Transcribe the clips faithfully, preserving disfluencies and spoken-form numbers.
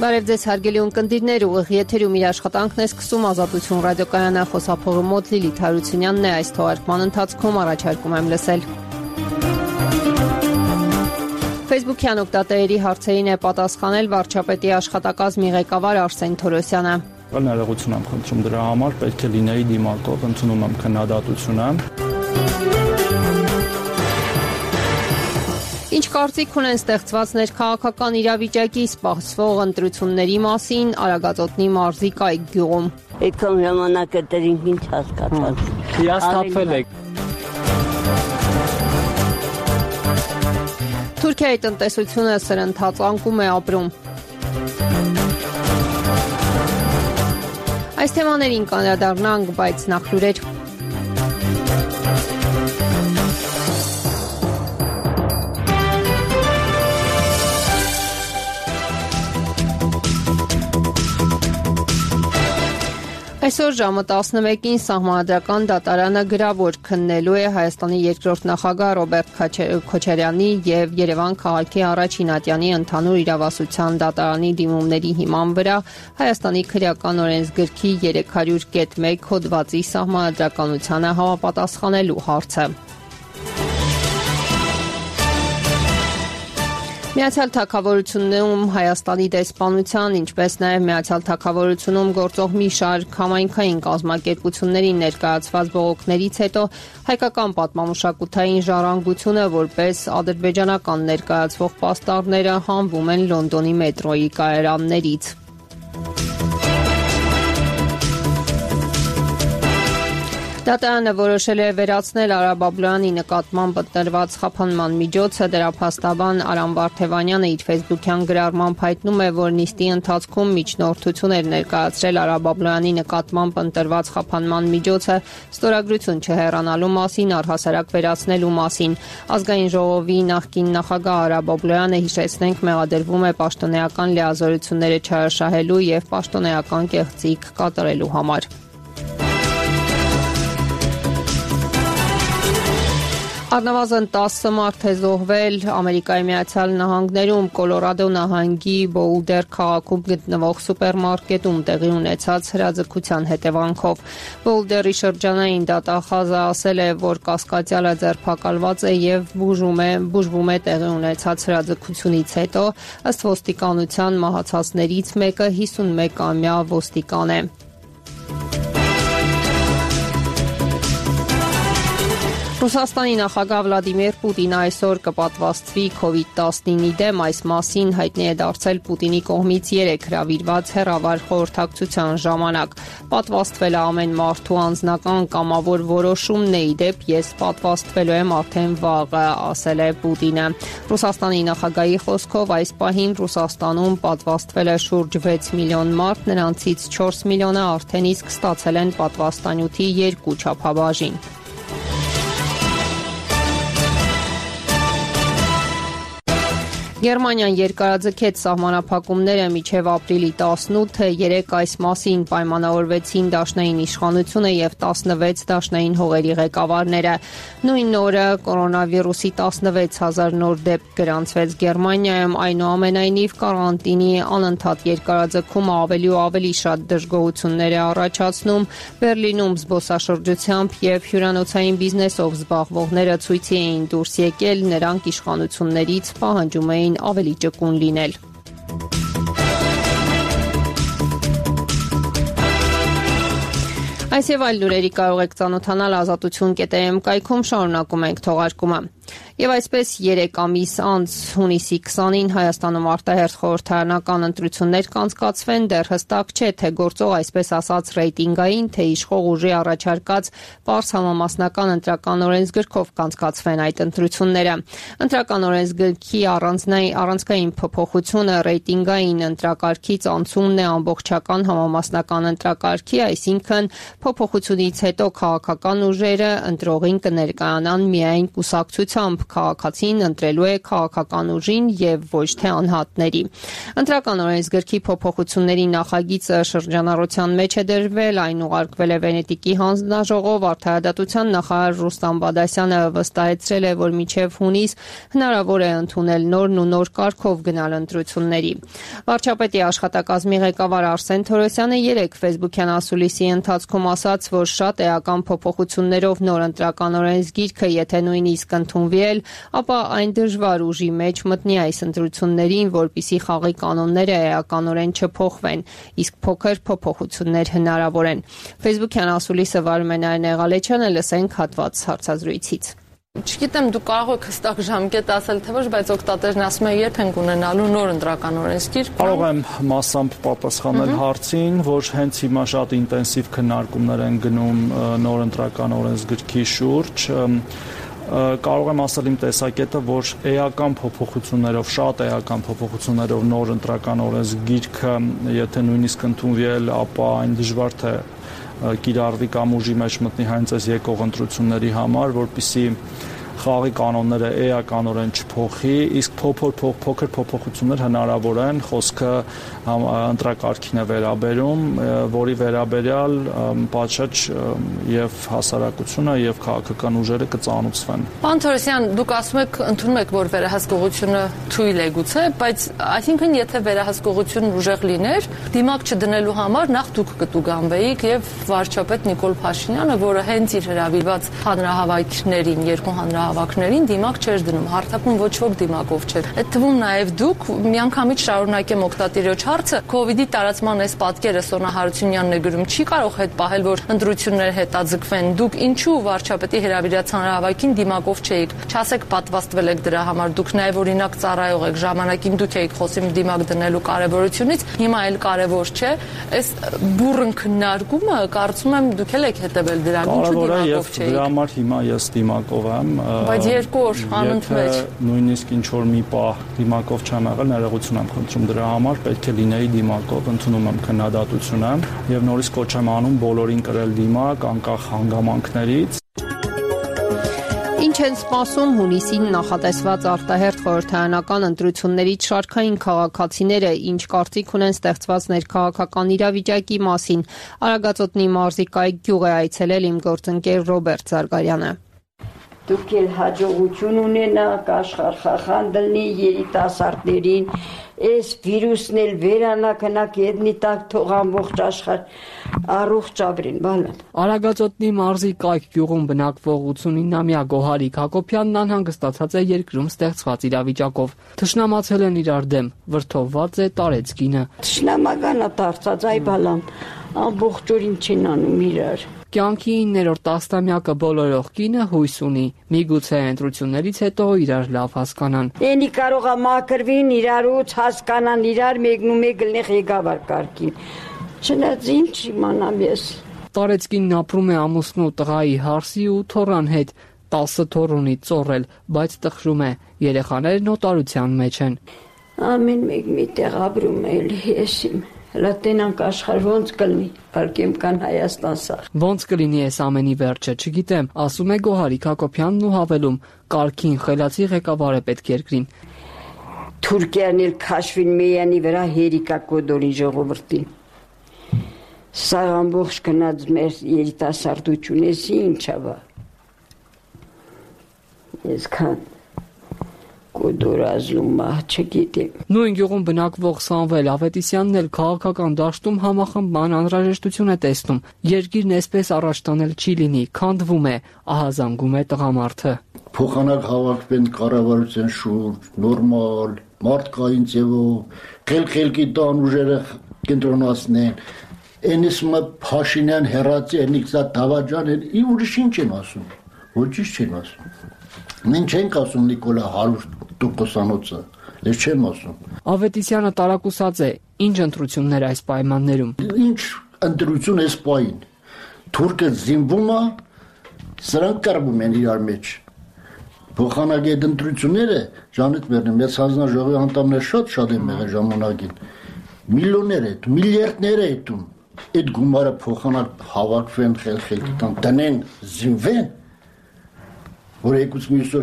Բարև ձեզ հարգելի ունկնդիրներ, ուղիղ եթերում իր աշխատանքն է սկսում Ազատություն ռադիոկայանը, խոսափողը մոտ Լիլիթ Հարությունյանն է, այս թողարկման ընթացքում առաջարկում եմ լսել։ Facebook-յան օգտատերերի հարցերին է պատասխանել վարչապետի աշխատակազմի ղեկավար Արսեն Թորոսյանը։ Ներողություն եմ խնդրում դրա համար, պետք է լինեի դիմակով, ընդունում եմ քննադատությունը։ Ինչ կարծիք ունեն ստեղծված ներքաղաքական իրավիճակի սպասվող ընտրությունների մասին Արագածոտնի մարզի Կայք գյուղում։ Այդքան ժամանակ է դրինք ինչ հասկացած։ Հիասթափվել եք։ Թուրքիայի տնտեսությունը սրընթաց անկում է ապրում։ Այս թեմաներին կանդրադառնանք, բայց նախ լուրեր։ Այսօր ժամը տասնմեկին Սահմանադրական դատարանը գրավոր քննելու է Հայաստանի երկրորդ նախագահ Ռոբերտ Քոչարյանի և Երևան քաղաքի առաջին ատյանի ընդհանուր իրավասության դատարանի դիմումների հիման վրա Հայաստանի քրեական օրենսգրքի երեք հարյուր կետ մեկ հոդվածի սահմանադրականությանը համապատասխանելու հարցը։ Միացյալ Թագավորությունում Հայաստանի դեսպանության, ինչպես նաև Միացյալ Թագավորությունում գործող մի շարք համայնքային կազմակերպություններին ներկայացված բողոքներից հետո հայկական պատմամշակութային ժառանգությունը որպես ադրբեջանական ներկայացվող պաստառները հանվում են Լոնդոնի մետրոյի կայարաններից։ Դատարանը որոշել է վերացնել Արա Բաբլոյանի նկատմամբ ընտրված խափանման միջոցը, դրա փաստաբան Արամ Վարդևանյանը իր Facebook-յան գրառմամբ հայտնում է, որ նիստի ընթացքում միջնորդություն էր ներկայացրել Արա Բաբլոյանի նկատմամբ ընտրված խափանման միջոցը ստորագրություն չհեռանալու մասին, առհասարակ վերացնելու մասին։ Ազգային ժողովի նախկին նախագահ Արա Բաբլոյանը, հիշեցնենք, մեղադրվում է պաշտոնեական լիազորությունները չարաշահելու և պաշտոնեական կեղծիք կատարելու համար։ Առնվազն տասը մարդ է զոհվել Ամերիկայի Միացյալ Նահանգներում Կոլորադո նահանգի Բոուլդեր քաղաքում գտնվող սուպերմարկետում տեղի ունեցած հրաձգության հետևանքով։ Բոուլդերի շրջանային դատախազը ասել է, որ կասկածյալը ձերբակալված է և բուժում է, բուժվում է տեղի ունեցած հրաձգությունից հետո, ըստ ոստիկանության մահացածներից մեկը հիսունմեկամյա ոստիկան է։ Ռուսաստանի նախագահ Վլադիմիր Պուտինը այսօր կպատվաստվի քովիդ տասնինի դեմ, այս մասին հայտնի է դարձել Պուտինի կողմից երեկ հրավիրված հեռավար խորհրդակցության ժամանակ։ Պատվաստվելը ամեն մարդու անձնական կամավոր որոշումն է, ի դեպ ես պատվաստվելու եմ արդեն վաղը, ասել է Պուտինը։ Ռուսաստանի նախագահի խոսքով այս պահին Ռուսաստանում պատվաստվել է շուրջ վեց միլիոն մարդ, նրանցից չորս միլիոնը արդեն իսկ ստացել են պատվաստանյութի երկու չափաբաժին։ Գերմանիան երկարաձգեց սահմանափակումները մինչև ապրիլի տասնութը, երեկ այս մասին պայմանավորվեցին դաշնային իշխանությունը և տասնվեց դաշնային հողերի ղեկավարները։ Նույն օրը կորոնավիրուսի տասնվեց հազար նոր դեպք գրանցվեց Գերմանիայում, այնուամենայնիվ կարանտինի անընդհատ երկարաձգումը ավելի ու ավելի շատ դժգոհություններ է առաջացնում։ Բերլինում զբոսաշրջությամբ և հյուրանոցային բիզնեսով զբաղվողները ցույցի էին դուրս եկել, նրանք իշխանություններից պահանջում էին ավելի ճկուն լինել։ Այս և այլ լուրերի կարող եք ծանոթանալ ազատություն կետ էմ կայքում, շարունակում ենք թողարկումը։ Եվ այսպես երեք ամիս անց հունիսի քսանին Հայաստանում արտահերթ խորհրդարանական ընտրություններ կանցկացվեն, դեռ հստակ չէ, թե գործող այսպես ասած ռեյտինգային, թե իշխող ուժի առաջարկած պարզ համամասնական ընտրական օրենսգրքով կանցկացվեն այդ ընտրությունները։ Ընտրական օրենսգրքի առանցքային փոփոխությունը ռեյտինգային ընտրակարգից անցումն է ամբողջական համամասնական ընտրակարգի, այսինքն փոփոխությունից հետո քաղաքական ուժերը ընտրողին կներկայանան միայն կուսակցության ուղղությամբ քաղաքացին ընտրելու է քաղաքական ուժին եւ ոչ թե անհատների։ Ընտրական օրենսգրքի փոփոխությունների նախագիծը շրջանառության մեջ է դրվել, այն ուղարկվել է Վենետիկի հանձնաժողով, արդարադատության նախարար Ռուստամ Բադասյանը վստահեցրել է, որ մինչև հունիս հնարավոր է ընդունել նորն ու նոր կարգով գնալ ընտրությունների։ Վարչապետի աշխատակազմի ղեկավար Արսեն Թորոսյանը երեկ Facebook-յան ասուլիսի ընթացքում ասաց, որ շատ էական փոփոխություններով նոր ընտրական օրենսգիրքը, եթե նույնիսկ ընդունվի էլ, ապա այն դժվար ուժի մեջ մտնի այս ընտրություններին, որպիսի խաղի կանոնները էականորեն չփոխվեն, իսկ փոքր փոփոխություններ հնարավոր են։ Facebook-յան ասուլիսը վարում է Նարինե Ղալեչյանը, լսենք հատված հարցազրույցից։ Չգիտեմ, դուք կարող եք հստակ ժամկետ ասել, թե ոչ, բայց օգտատերն ասում է, երբ ենք ունենալու նոր ընտրական օրենսգիր։ Կարող եմ մասամբ պատասխանել հարցին, որ հենց հիմա շատ ինտենսիվ քննարկումներ են գնում նոր ընտրական օրենսգրքի շուրջ։ Կարող եմ ասել իմ տեսակետը, որ էական փոփոխություններով, շատ էական փոփոխություններով նոր ընտրական օրենսգիրքը, եթե նույնիսկ ընդունվի էլ, ապա այն դժվար թե կիրառվի կամ ուժի մեջ մտնի հենց այս եկող ընտրությունների համար, որպեսզի խաղի կանոնները էականորեն չփոխի, իսկ փոքր փոփոխություններ հնարավոր են, խոսքը ընտրակարգին է վերաբերում, որի վերաբերյալ պատշաճ եւ հասարակությունը եւ քաղաքական ուժերը կծանուցվեն։ Պարոն Թորոսյան, դուք ասում եք, ընդունում եք, որ վերահսկողությունը թույլ է գուցե, բայց այսինքն եթե վերահսկողությունն ուժեղ լիներ, դիմակ չդնելու համար նախ դուք կտուգանվեիք եւ վարչապետ Նիկոլ Փաշինյանը, որը հենց իր հրավիրված հանրահավաքներին, երկու հանրահավաքներին դիմակ չէր դնում, հարթակում ոչ ոք դիմակով չէր։ Այդ թվում նաեւ դուք միանգամից շարունակեմ օգտատիրոջ հարցը, COVID-ի տարածման այս պատկերը Սոնա Հարությունյանն է գրում, չի կարող հետ պահել, որ ընտրությունները հետաձգվեն։ Դուք ինչու վարչապետի հրավիրած հանրահավաքին դիմակով չէիք։ Չասեք պատվաստվել եք դրա համար, դուք նաեւ օրինակ ծառայող եք, ժամանակին դուք եք խոսում դիմակ դնելու կարեւորությունից, հիմա էլ կարեւոր չէ։ Այս բուրըն քննարկումը կարծում եմ դուք էլ եք հետևել դրան, ինչու դիմակով չէիք։ Դրա համար հիմա ես դիմակով եմ։ Բայց երկու օր անընդմեջ նույնիսկ ինչ որ մի պահ դիմակով չեմ եղել, ներողություն եմ խնդրում դրա համար, պետք է լինեի դիմակով, ընդունում եմ քննադատությունը եւ նորից կոչ եմ անում բոլորին կրել դիմակ, անկախ հանգամանքներից։ Ինչ են սպասում հունիսին նախատեսված արտահերթ խորհրդարանական ընտրություններից շարքային քաղաքացիները, ինչ կարծիք ունեն ստեղծված ներքաղաքական իրավիճակի մասին, Արագածոտնի մարզի Կայք գյուղ է այցելել իմ գործընկեր Ռոբերտ Զարգարյանը։ Դուք էլ հաջողություն ունենաք, աշխարհախախան դլնի երիտասարդներին, այս վիրուսն էլ վերանա ետնի տակ թող ամբողջ աշխարհ առողջ ապրեն, բալան։ Արագածոտնի մարզի Կայք գյուղում բնակվող ութսունինամյա Գոհարիկ Հակոբյանն անհանգստացած է երկրում ստեղծված իրավիճակով։ Թշնամացել են իրար դեմ, վրդովված է տարեց կինը։ Թշնամական է դարձած, այ բալան, ամբողջ օրին չեն անում իրար։ Կյանքի իններորդ տասնամյակը բոլորող կինը հույս ունի, միգուցե ընտրություններից հետո իրար լավ հասկանան։ Էնի կարող է մաքրվին իրարուց հասկանան իրար մեկնու մեկ գլնի ղեկավար կարգին։ Չնայած ինչ իմանամ ես։ Տարեց կինն ապրում է ամուսնու տղայի Հարսի ու Թորան հետ, տասը թոռ ունի ծոռել, բայց տխրում է, երեխաներն օտարության մեջ են։ Ամեն մեկ միտեղ ապրում է ես իմ։ Հլա տենանք աշխարհ ոնց կլինի, ալկեմ կան Հայաստան սա։ Ոնց կլինի այս ամենի վերջը, չգիտեմ, ասում է Գոհարիկ Հակոբյանն ու հավելում, կարգին խելացի ղեկավար է պետք երկրին։ Թուրքիան էլ քաշվին մեյանի վրա հերիկա կոդորի ժողովրդին։ Սա ամբողջ գնաց մեր երիտասարդությունը, ինչա բա։ Ես քան կոդորազլում չգիտեմ։ Նույն գյուղում բնակվող Սամվել Ավետիսյանն էլ քաղաքական դաշտում համախմբման անհրաժեշտություն է տեսնում։ Երկիրն այսպես առաջ տանել չի լինի, քանդվում է, ահազանգում է տղամարդը։ Փոխանակ հավաքվեն կառավարության շուրջ, նորմալ, մարդկային ձևով, խելքի տան ուժերը կենտրոնացնեն։ Էնիսմը Փաշինյան հերացի էնիկսա Դավաճան են, ի ուրիշ ինչ են ասում։ Ոչինչ չեն ասում։ Մենք չենք ասում Նիկոլա հարյուր տոկոսանոցը, ես չեմ ասում։ Ավետիսյանը տարակուսած է, ինչ ընտրություններ այս պայմաններում։ Ինչ ընտրություն այս պահին։ Թուրքը զինվում է, սրանք կռվում են իրար մեջ։ Փոխանակի այդ ընտրությունները, Ժանետ Մերնեմ, ես հանձնաժողովի անդամներ շատ-շատ եմ եղել ժամանակին։ Միլիոններ է, միլիարդներ է դում։ Այդ գումարը փոխանակ հավաքվեն, խելքի տան, տնեն, զինվեն, որ եկուց մյուսը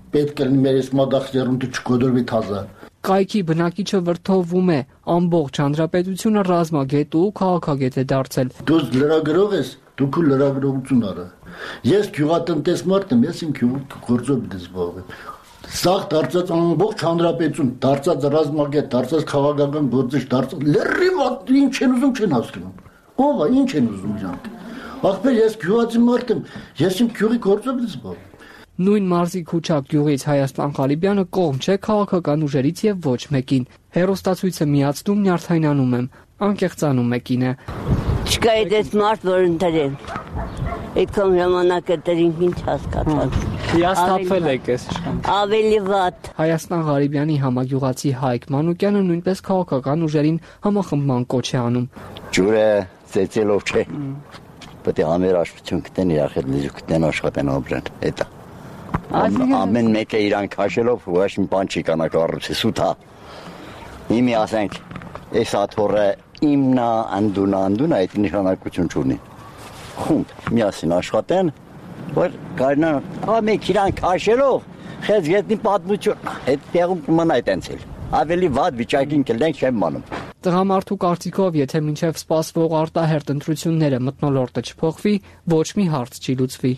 պետք է մեր այս մադախտերում չկոդրվի թազա։ Կայքի բնակիչը վրդովվում է, ամբողջ հանրապետությունը ռազմագետ ու քաղաքագետ է դարձել։ Դու լրագրող ես, դու քո լրագրողություն արա։ Ես գյուղատնտես մարդ եմ, ես իմ գործով դες զբաղվեմ։ Սաղ դարձած ամբողջ հանրապետություն, դարձած ռազմագետ, դարձած քաղաքական գործիչ, դարձած լրիվ ինչ են ուզում չեն հասկանում։ Ո՞վ է, ինչ են ուզում իրանք։ Ախպեր, ես գյուղացի մարդ եմ, ես իմ գյուղի գործով դες զբաղվեմ։ Նույն մարզի Քուչակ գյուղից Հայաստան Ղալիբյանը կողմ չէ քաղաքական ուժերից եւ ոչ մեկին։ Հերոստացույցը միացնում նյարդայնանում եմ, անկեղծանում մեկին է։ Չկա այդպես մարդ, որ ընտրեն։ Այդքան ժամանակ է դրին ինչ հասկացան։ Հիասթափվել եք ես իշխան։ Ավելի վատ։ Հայաստան Ղալիբյանի համագյուղացի Հայկ Մանուկյանը նույնպես քաղաքական ուժերին համախմբման կոչ է անում։ Ջուրը ծեծելով չէ։ Պետք է համերաշխություն գտնեն, իրար հետ լիզու գտնեն, աշխատեն ապրեն։ Էդա։ Ամեն մեկը իրան քաշելով ոչ մի բան չի կանա կառուցի սուտա։ Իմի ասենք, այս աթորը իմնա անդունա անդունա այդ նշանակություն չունի։ Խումբ միասին աշխատեն, որ կարնան ամեն իրան քաշելով խեց գետնի պատմություն։ Այդ տեղում կմնա այտենց էլ։ Ավելի վատ վիճակին կլենք չեմ մանում։ Տղամարդու կարծիքով, եթե մինչև սպասվող արտահերտ ընտրությունները մթնոլորտը չփոխվի, ոչ մի հարց չի լուծվի։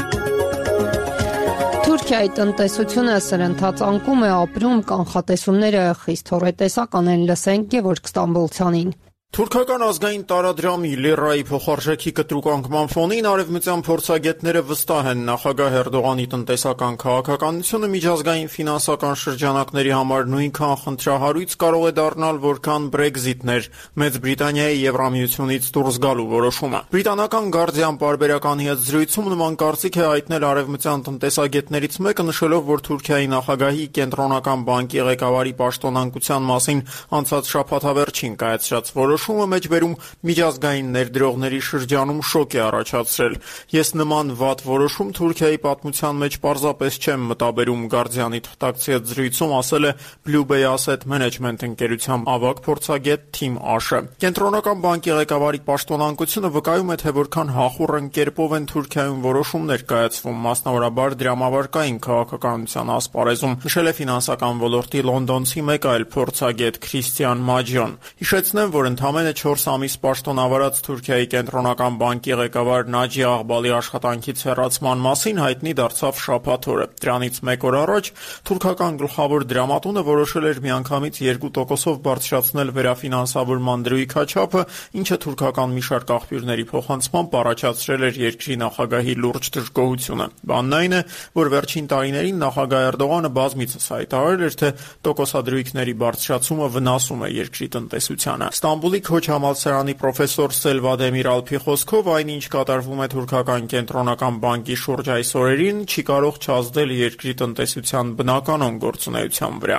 Թուրքիայի տնտեսությունը սրընթաց անկում է ապրում, կանխատեսումները խիստ հոռետեսական են, լսենք Գևորգ Ստամբոլցյանին։ Թուրքական ազգային տարադրամի լիրայի փոխարժեքի կտրուկ անկման ֆոնին արևմտյան փորձագետները վստահ են նախագահ Էրդողանի տնտեսական քաղաքականությունը միջազգային ֆինանսական շրջանակների համար նույնքան խնդրահարույց կարող է դառնալ, որքան Brexit-ն էր, Մեծ Բրիտանիայի Եվրամիությունից դուրս գալու որոշումը։ Բրիտանական Guardian պարբերականի հետ զրույցում նման կարծիք է հայտնել արևմտյան տնտեսագետներից մեկը, նշելով, որ Թուրքիայի նախագահի կենտրոնական բանկի ղեկավարի պաշտոնանկության մասին անցած շաբաթավերջին կայացրած որոշումը Շումը մեջբերում միջազգային ներդրողների շրջանում շոկ է առաջացրել։ Ես նման վատ որոշում Թուրքիայի պատմության մեջ պարզապես չեմ մտաբերում, Guardian-ի թղթակցի հետ զրույցում ասել է Blue Bay Asset Management ընկերության ավագ փորձագետ Թիմ Աշը։ Կենտրոնական բանկի ղեկավարի պաշտոնանկությունը վկայում է, թե որքան հախուռ կերպով են Թուրքիայում որոշումներ կայացվում, մասնավորաբար դրամավարկային քաղաքականության ասպարեզում, նշել է ֆինանսական ոլորտի լոնդոնցի մեկ այլ փորձագետ Քրիստիան Մաջյոն։ Հիշեցնեմ, որ Ընդամենը չորս ամիս պաշտոնավարած Թուրքիայի կենտրոնական բանկի ղեկավար Նաջի Աղբալի աշխատանքից հեռացման մասին հայտնի դարձավ շաբաթ օրը։ Դրանից մեկ օր առաջ թուրքական գլխավոր դրամատունը որոշել էր միանգամից երկու տոկոսով բարձրացնել վերաֆինանսավորման դրույթի քաչափը, ինչը թուրքական մի շարք աղբյուրների փոխանցմամբ առաջացրել էր երկրի նախագահի լուրջ դժգոհությունը։ Բանն այն է, որ վերջին տարիներին նախագահ Էրդողանը բազմիցս հայտարարել էր, թե տոկոսադրույքների բարձրացումը վնասում է երկրի տնտեսությանը։ Ստամբուլի Քոչ համալսարանի պրոֆեսոր Սելվադեմիր Ալփի խոսքով այն, ինչ կատարվում է թուրքական կենտրոնական բանկի շուրջ այս օրերին, չի կարող չազդել երկրի տնտեսության բնականon գործունեության վրա։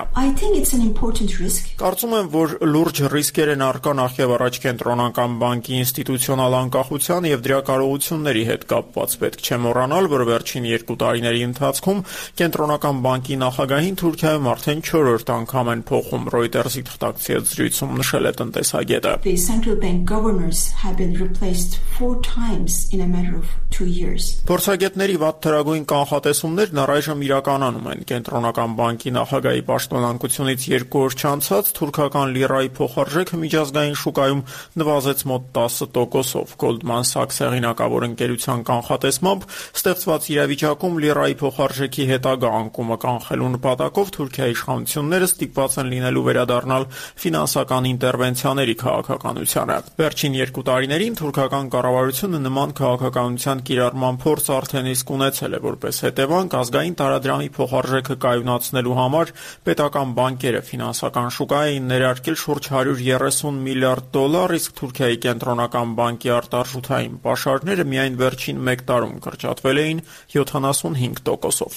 Կարծում եմ, որ լուրջ ռիսկեր են առկա նախ եւ առաջ կենտրոնական բանկի ինստիտուցիոնալ անկախության եւ դրա կարողությունների հետ կապված։ Պետք չէ մոռանալ, որ վերջին երկու տարիների ընթացքում կենտրոնական բանկի նախագահին Թուրքիայում արդեն չորրորդ անգամ են փոխում, Reuters-ի թղթակցի հետ զրույցում նշել է տնտեսագետը։ The central bank governors have been replaced four times in a matter of two years. Փորձագետների վատ թրագույն կանխատեսումներն առայժմ իրականանում են։ Կենտրոնական բանկի նախագահի պաշտոնանկությունից երկու օր չանցած թուրքական լիրայի փոխարժեքը միջազգային շուկայում նվազեց մոտ տասը տոկոսով։ Goldman Sachs հեղինակավոր ընկերության կանխատեսմամբ ստեղծված իրավիճակում լիրայի փոխարժեքի հետագա անկումը կանխելու նպատակով Թուրքիայի իշխանությունները ստիպված են լինելու վերադառնալ ֆինանսական ինտերվենցիաների քաղաքականությանը։ Վերջին երկու տարիներին թուրքական կառավարությունը նման քաղաքականության կիրառման փորձ արդեն իսկ ունեցել է, որպես հետևանք ազգային տարադրամի փոխարժեքը կայունացնելու համար պետական բանկերը ֆինանսական շուկա էին ներարկել շուրջ հարյուր երեսուն միլիարդ դոլար, իսկ Թուրքիայի կենտրոնական բանկի արտարժութային պաշարները միայն վերջին մեկ տարում կրճատվել էին յոթանասունհինգ տոկոսով։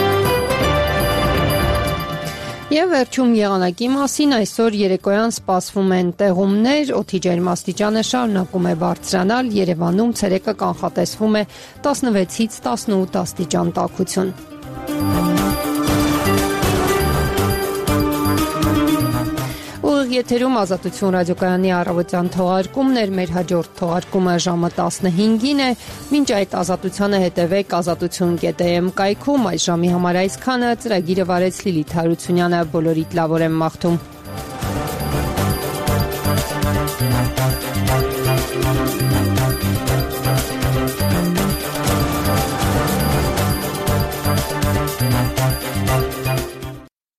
Եվ վերջում եղանակի մասին այսօր երեկոյան սպասվում են տեղումներ, օդի ջերմաստիճանը շարունակում է բարձրանալ, Երևանում ցերեկը կանխատեսվում է տասնվեցից տասնութ աստիճան տաքություն։ եթերում Ազատություն ռադիոկայանի առավոտյան թողարկումն էր, մեր հաջորդ թողարկումը ժամը տասնհինգին է, մինչ այդ Ազատությանը հետևեք ազատություն կետ am կայքում, այս ժամի համար այսքանը, ծրագիրը վարեց Լիլիթ Հարությունյանը, բոլորիդ լավ օր եմ մաղթում։